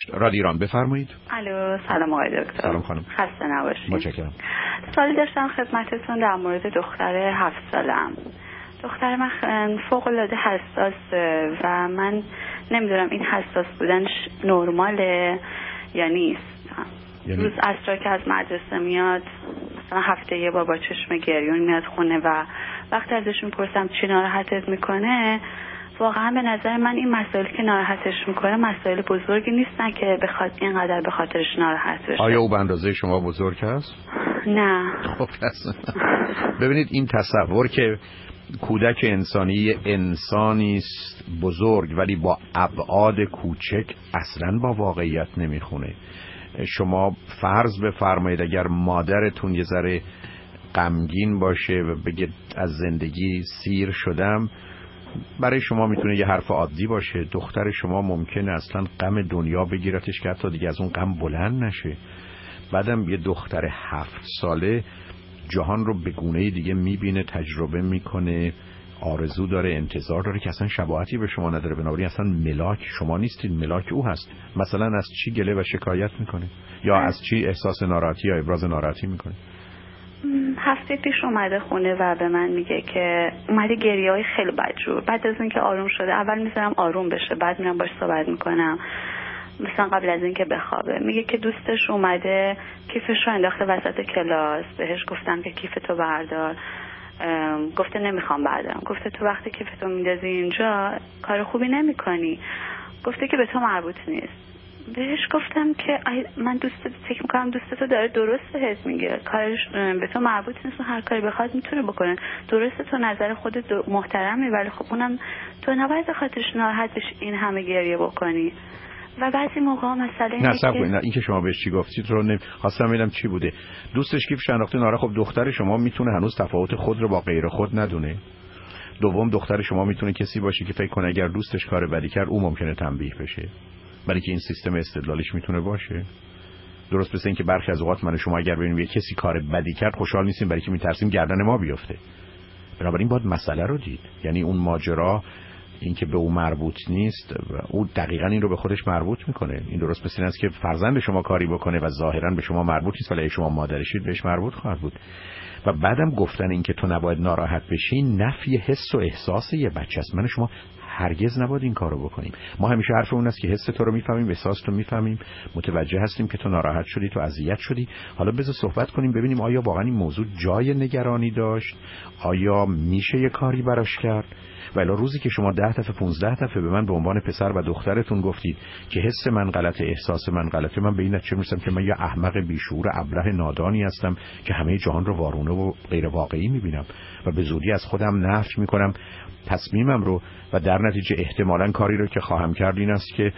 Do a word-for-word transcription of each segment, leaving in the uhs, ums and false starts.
رادیو ایران بفرمایید. الو، سلام آقای دکتر. سلام خانم. خسته نباشید. متشکرم. سوالی داشتم خدمتتون در مورد دختر هفت سالم. دختر من فوق العاده حساسه و من نمیدونم این حساس بودنش نرماله یا نیست. یعنی روز عصرها که از مدرسه میاد مثلا هفته یه بار با چشم گریون میاد خونه و وقتی ازش میپرسم چی ناراحتت میکنه، واقعا به نظر من این مسائلی که ناراحتش میکنه مسائل بزرگی نیستن که بخواد اینقدر به خاطرش ناراحت بشه. آیا او به اندازه شما بزرگ است؟ نه. خب ببینید این تصور که کودک انسانی انسانی است بزرگ ولی با ابعاد کوچک اصلا با واقعیت نمیخونه. شما فرض بفرمایید اگر مادرتون یه ذره غمگین باشه و بگه از زندگی سیر شدم، برای شما میتونه یه حرف عادی باشه. دختر شما ممکنه اصلا غم دنیا بگیرتش که حتی دیگه از اون غم بلند نشه. بعدم یه دختر هفت ساله جهان رو به گونه دیگه میبینه، تجربه میکنه، آرزو داره، انتظار داره که اصلا شباهتی به شما نداره. بنابراین اصلا ملاک شما نیستید، ملاک او هست. مثلا از چی گله و شکایت میکنه یا از چی احساس ناراحتی یا ابراز ناراحتی میکنه؟ هفته پیش اومده خونه و به من میگه که اومده گریه های خیلی بدجور. بعد از اینکه آروم شده اول میذارم آروم بشه، بعد میرم باش صحبت میکنم مثلا قبل از اینکه بخوابه. میگه که دوستش اومده کیفش رو انداخته وسط کلاس، بهش گفتم که کیفتو بردار، گفته نمیخوام بردارم. گفته تو وقتی کیفتو میندازی اینجا کار خوبی نمیکنی. گفته که به تو مربوط نیست. بهش گفتم که من دوست فکر میکنم دوستتو داره درست بهت میگه، کارش به تو مربوط نیست و هر کاری بخواد میتونه بکنه. درسته تو نظر خودت محترمی ولی خب اونم تو نباید خاطرش ناراحت بشی این همه گریه بکنی. و بعضی موقع مسئله نه صبر کنید، این که شما بهش چی گفتید رو نمی... خواستم ببینم چی بوده. دوستش کیفش انداخته ناره. خب دختر شما میتونه هنوز تفاوت خود رو با غیر خود ندونه. دوم دختر شما میتونه کسی باشه که فکر کنه اگر دوستش کار بدی کرد او ممکنه تنبیه بشه، برای که این سیستم استدلالیش میتونه باشه. درست مثل این که برخی از اوقات من شما اگر ببینیم یه کسی کار بدی کرد خوشحال نیستیم برای که میترسیم گردن ما بیفته. بنابراین باید مسئله رو دید. یعنی اون ماجرا این که به او مربوط نیست، او دقیقاً این رو به خودش مربوط میکنه. این درست مثل این است که فرزند شما کاری بکنه و ظاهراً به شما مربوط نیست ولی شما مادرشید بهش مربوط خواهد بود. و بعدم گفتن این که تو نباید ناراحت بشی نفی حس و احساس یه بچه است. من شما هرگز نباید این کارو بکنیم. ما همیشه حرف اون است که حس تو رو میفهمیم، احساس تو میفهمیم، متوجه هستیم که تو ناراحت شدی، تو اذیت شدی. حالا بذار صحبت کنیم ببینیم آیا واقعا این موضوع جای نگرانی داشت، آیا میشه یه کاری براش کرد. ولی روزی که شما ده دفعه پونزده دفعه به من به عنوان پسر و دخترتون گفتید که حس من غلطه، احساس من غلطه، من به این نتیجه میرسم که من یه احمق بیشعور ابله نادانی هستم که همه جهان رو وارونه و غیر واقعی میبینم و به زودی از خودم نفی میکنم تصمیمم رو و در نتیجه احتمالاً کاری رو که خواهم کرد این است که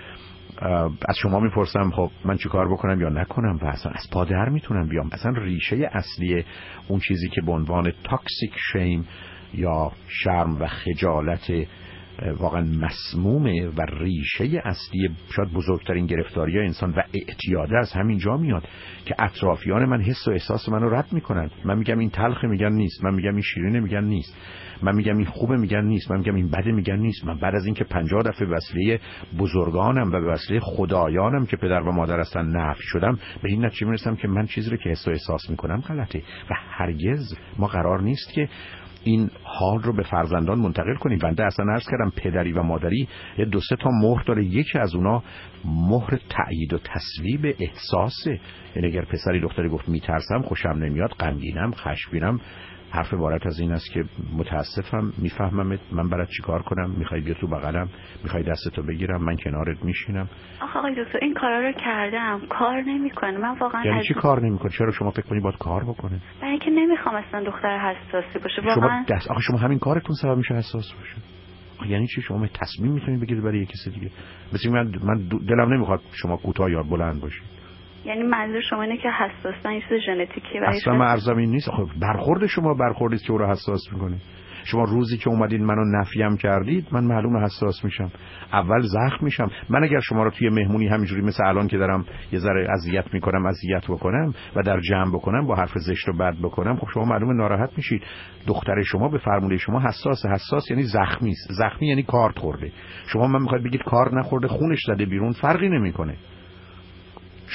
از شما میپرسم خب من چی کار بکنم یا نکنم و اصلا از پا در میتونم بیام. اصلا ریشه اصلی اون چیزی که به عنوان تاکسیک شیم یا شرم و خجالت واقعا مسمومه و ریشه اصلی شاید بزرگترین گرفتاری انسان و اعتیاده از همین جا میاد که اطرافیان من حس و احساس منو رد میکنن. من میگم این تلخه میگن نیست، من میگم این شیرینه میگن نیست، من میگم این خوبه میگن نیست، من میگم این بده میگن نیست. من بعد از اینکه پنجاه دفعه وسیله بزرگانم و به وسیله خدایانم که پدر و مادر هستن نفی شدم به این نتیجه میرسم که من چیزی رو که حس و احساس میکنم غلطه و هرگز ما قرار نیست که این حال رو به فرزندان منتقل کنیم. بنده اصلا عرض کردم پدری و مادری یه دو سه تا مهر داره. یکی از اونا مهر تأیید و تصویب احساسه. یعنی اگر پسری دختری گفت میترسم، خوشم نمیاد، غمگینم، خشمگینم، حرف عبارت از این است که متاسفم، میفهممت، من برات چیکار کنم، میخوای بیا تو بغلم، میخوای دستتو بگیرم، من کنارت میشینم. آخه آقای دکتر این کارا رو کردم کار نمیکنه. من واقعا یعنی چی کار نمیکنه؟ چرا شما فکر کنی باید کار بکنه؟ برای اینکه نمیخوام اصلا دختر حساسی باشه واقعا. شما دست آخه شما همین کارتون سبب میشه حساس باشه. یعنی چی؟ شما تصمیم میتونید بگیرید برای کسی دیگه. مثلا من من دلم نمیخواد شما کوتاه یا بلند باشید. یعنی منظور شما اینه که حساسن این چیز ژنتیکی و اصلا مرزم این نیست. خب برخورد شما برخوردی که او رو حساس میکنه. شما روزی که اومدید منو نفیم کردید من معلومه حساس میشم، اول زخم میشم. من اگر شما رو توی مهمونی همینجوری مثل الان که دارم یه ذره اذیت میکنم اذیت بکنم و در جمع بکنم با حرف زشت و بد بکنم، خب شما معلومه ناراحت میشید. دختر شما به فرموده شما حساسه. حساس یعنی زخمی است. زخمی یعنی کارت خورده. شما من میخواید بگید کار نخورده خونش زده بیرون، فرقی نمیکنه.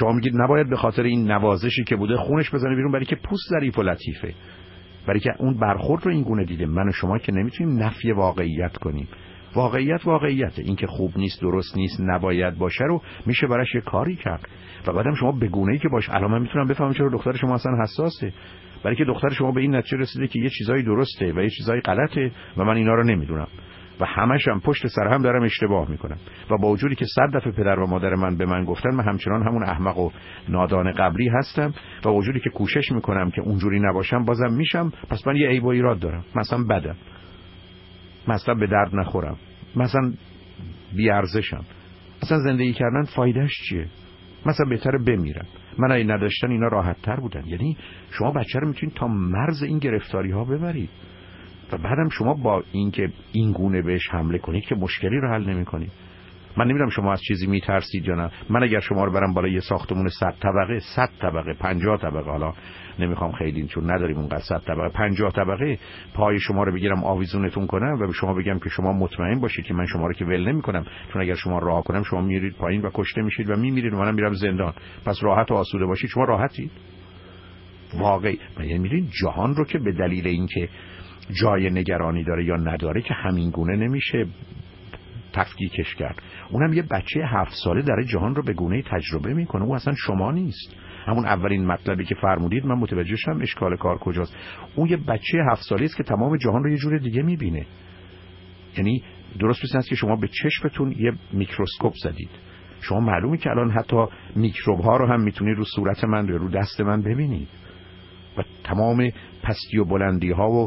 شما میگید نباید به خاطر این نوازشی که بوده خونش بزنه بیرون، برای که پوست ظریف و لطیفه، برای که اون برخورد رو این گونه دیده. من و شما که نمیتونیم نفی واقعیت کنیم. واقعیت واقعیته. این که خوب نیست، درست نیست، نباید باشه رو میشه براش یه کاری کرد. و بعدم شما به گونه‌ای که باش، الان من میتونم بفهمم چرا دختر شما اصلا حساسه، برای که دختر شما به این نتیجه رسیده که یه چیزایی درسته و یه چیزایی غلطه و من اینا رو نمیدونم و همش هم پشت سر هم دارم اشتباه میکنم. و با وجودی که صد دفعه پدر و مادر من به من گفتن، من همچنان همون احمق و نادان قبلی هستم و با وجودی که کوشش میکنم که اونجوری نباشم بازم میشم. پس من یه عیب و ایراد دارم، مثلا بدم، مثلا به درد نخورم، مثلا بی ارزشم، اصلا زندگی کردن فایدهش چیه؟ مثلا بهتره بمیرم. من اگه نداشتن اینا راحت تر بودن. یعنی شما بچه رو میتونید تا مرز این گرفتاری ها ببرید و بعدم شما با اینکه این گونه بهش حمله کنید که مشکلی رو حل نمی‌کنید. من نمیدونم شما از چیزی میترسید یا نه. من اگر شما رو برم بالای یه ساختمون صد طبقه، صد طبقه، پنجاه طبقه، حالا نمیخوام خیلی چون نداریم اونقدر، صد طبقه، پنجاه طبقه، پای شما رو بگیرم آویزونتون کنم و به شما بگم که شما مطمئن باشید که من شما رو که ول نمی‌کنم، چون اگر شما راه کنم شما میرید پایین و کشته میشید و میمیرید و منم میرم زندان. پس راحت و آسوده باشید. شما راحتید؟ واقعی یعنی میرین جهان رو که به دلیل اینکه جای نگرانی داره یا نداره که همین گونه نمیشه تفکیکش کرد. اونم یه بچه هفت ساله داره جهان رو به گونه‌ای تجربه میکنه. اون اصلا شما نیست. همون اولین مطلبی که فرمودید من متوجه شدم اشکال کار کجاست. اون یه بچه هفت ساله است که تمام جهان رو یه جور دیگه میبینه. یعنی درست مثل که شما به چشمتون یه میکروسکوپ زدید. شما معلومه که الان حتی میکروب ها رو هم میتونید رو صورت من یا رو دست من ببینید و تمام پستی و بلندی ها و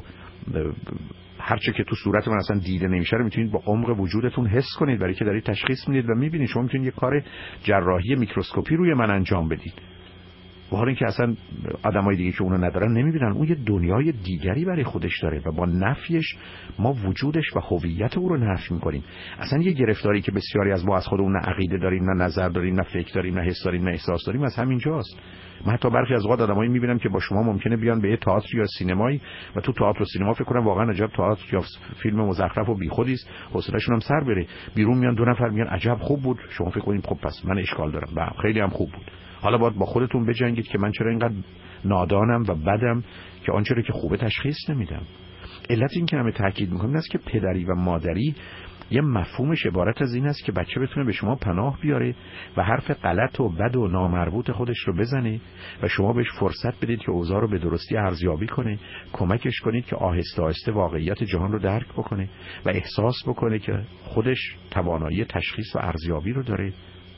هرچه که تو صورت من اصلا دیده نمیشه رو میتونید با عمق وجودتون حس کنید، برای که دارید تشخیص میدید و میبینید. شما میتونید یه کار جراحی میکروسکوپی روی من انجام بدید، با حال اینکه اصلا آدمای دیگه که اونو ندارن نمیبینن. اون یه دنیای دیگری برای خودش داره و با نفیش ما وجودش و هویت او رو نفی میکنیم. اصلا یه گرفتاری که بسیاری از ما از خودمون نه عقیده داریم، نه نظر داریم، نه فکر داریم، نه حس داریم، نه احساس داریم، از همینجاست. من حتی برخی از اوقات آدمایی میبینم که با شما ممکنه بیان به یه تئاتر یا سینمایی و تو تئاتر و سینما فکر کنم واقعا عجب تئاتر یا فیلم مزخرف و بیخودی است، حوصله‌شون هم سر بره. بیرون میان دو نفر میگن عجب خوب بود. شما فکر کنید خب پس من اشکال دارم و خیلی هم خوب بود. حالا باید با خودتون بجنگید که من چرا اینقدر نادانم و بدم که آنچه رو که خوبه تشخیص نمیدم. علت این که همه تاکید میکنم این است که پدری و مادری یه مفهومش عبارت از این است که بچه بتونه به شما پناه بیاره و حرف غلط و بد و نامربوط خودش رو بزنه و شما بهش فرصت بدید که اوضاع رو به درستی ارزیابی کنه، کمکش کنید که آهسته آهسته واقعیت جهان رو درک بکنه و احساس بکنه که خودش توانایی تشخیص و ارزیابی رو داره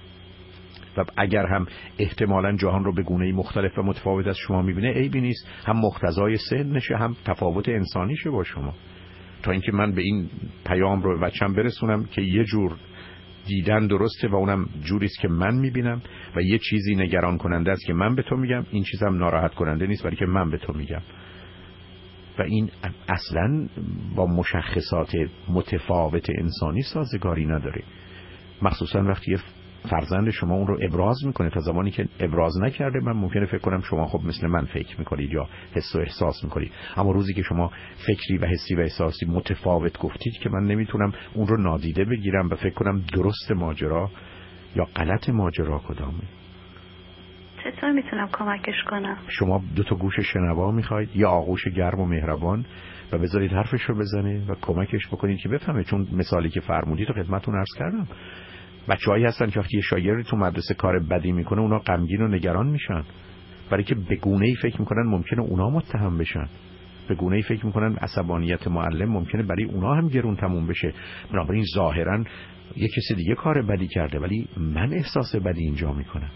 و اگر هم احتمالاً جهان رو به گونه‌ای مختلف و متفاوت از شما می‌بینه عیبی نیست، هم مقتضای سنشه هم تفاوت انسانیشه با شما. تا اینکه من به این پیام رو به بچه‌م برسونم که یه جور دیدن درسته و اونم جوریست که من می‌بینم و یه چیزی نگران کننده است که من به تو میگم، این چیزم ناراحت کننده نیست ولی که من به تو میگم. و این اصلاً با مشخصات متفاوت انسانی سازگاری نداره. مخصوصاً وقتی یه فرزند شما اون رو ابراز میکنه. تا زمانی که ابراز نکرده من ممکنه فکر کنم شما خب مثل من فکر میکنید یا حس و احساس میکنید، اما روزی که شما فکری و حسی و احساسی متفاوت گفتید که من نمیتونم اون رو نادیده بگیرم و فکر کنم درست ماجرا یا غلط ماجرا کدامه. چطور میتونم کمکش کنم؟ شما دو تا گوش شنوا میخواید یا آغوش گرم و مهربان و بذارید حرفش رو بزنه و کمکش بکنید که بفهمه. چون مثالی که فرمودید تو خدمتتون عرض کردم، بچه‌هایی هستن که وقتی یه شاگردی تو مدرسه کار بدی میکنه اونا غمگین و نگران میشن، برای که به گونه‌ای فکر میکنن ممکنه اونا متهم بشن، به گونه‌ای فکر میکنن عصبانیت معلم ممکنه برای اونا هم گرون تموم بشه. بنابراین ظاهراً یه کسی دیگه کار بدی کرده ولی من احساس بدی اینجا میکنم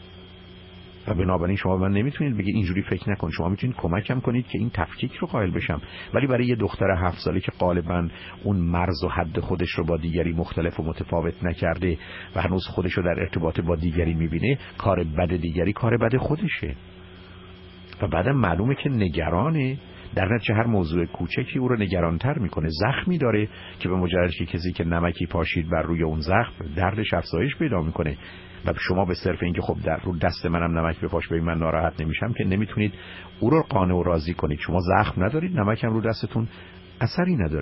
و بنابراین شما من نمیتونید بگید اینجوری فکر نکن. شما میتونید کمکم کنید که این تفکیک رو قائل بشم. ولی برای یه دختر هفت ساله که غالبا اون مرز و حد خودش رو با دیگری مختلف و متفاوت نکرده و هنوز خودش رو در ارتباط با دیگری میبینه، کار بد دیگری کار بد خودشه و بعدم معلومه که نگرانه. در نتیجه هر موضوع کوچکی او رو نگرانتر میکنه. زخمی داره که به مجرد که کسی که نمکی پاشید بر روی اون زخم دردش افزایش پیدا میکنه و شما به صرف اینکه خب در رو دست منم نمک بپاش ببین من ناراحت نمیشم که نمیتونید او رو قانع و راضی کنید. شما زخم ندارید، نمکم رو دستتون اثری نداره.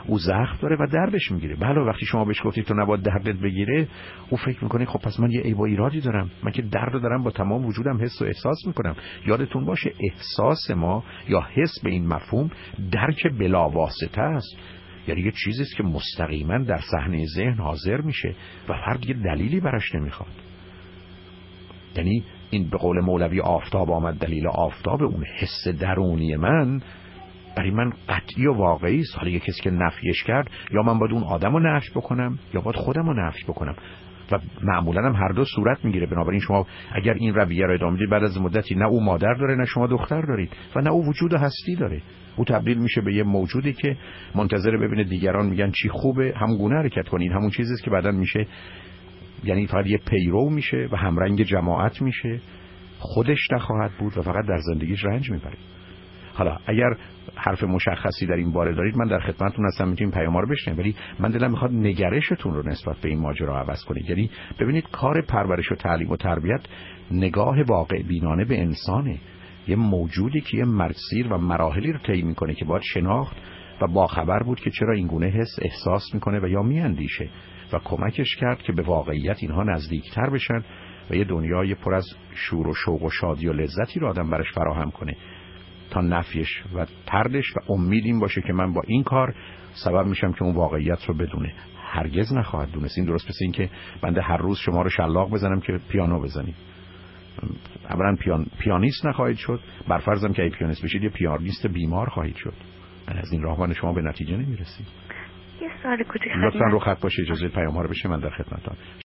او زخم داره و دردش میگیره. بله وقتی شما بهش گفتید تو نباید دردت بگیره، او فکر میکنه خب پس من یه عیب و ایرادی دارم، من که درد دارم با تمام وجودم حس و احساس میکنم. یادتون باشه احساس ما یا حس به این مفهوم درک بلا واسطه است، یعنی یه چیزی است که مستقیما در صحنه ذهن حاضر میشه و فرد یه دلیلی براش نمیخواد. یعنی این به قول مولوی آفتاب آمد دلیل آفتاب، اون حس درونی من برای من قطعی و واقعی است. حالا یه کسی که نفیش کرد، یا من باید اون آدم رو نفی بکنم یا باید خودم رو نفی بکنم و معمولا هم هر دو صورت میگیره. بنابراین شما اگر این رویه رو ادامه بدید، بعد از مدتی نه او مادر داره نه شما دختر دارید و نه او وجود هستی داره. او تبدیل میشه به یه موجودی که منتظر ببینه دیگران میگن چی خوبه، همون گونه حرکت کنین. همون چیزی است که بعداً میشه، یعنی فقط یه پیرو میشه و همرنگ جماعت میشه، خودش نخواهد بود و فقط در زندگیش رنج میبره. حالا اگر حرف مشخصی در این باره دارید، من در خدمتتون هستم، میتونید پیام رو بشنوید، ولی من دلم میخواد نگرشتون رو نسبت به این ماجرا عوض کنید. یعنی ببینید کار پرورش و تعلیم و تربیت نگاه واقع بینانه به انسانه، یه موجودی که یه مسیر و مراحلی رو طی میکنه که باید شناخت و باخبر بود که چرا این گونه حس احساس میکنه و یا میاندیشه و کمکش کرد که به واقعیت اینها نزدیکتر بشن و یه دنیای پر از شور و شوق و شادی و لذتی رو آدم براش فراهم کنه، تا نفیش و طردش و امید این باشه که من با این کار سبب میشم که اون واقعیت رو بدونه. هرگز نخواهد دونست. این درست مثل این که بنده هر روز شما رو شلاق بزنم که پیانو بزنید. اولا پیان... پیانیست نخواهید شد، بر فرضم که ای پیانیست بشید یه پیانیست بیمار خواهید شد. از این راه شما به نتیجه نمیرسید. یه سوال کوچیک لطفاً رو خط باشه، اجازه پیام ها رو بشه، من در خدمتتم.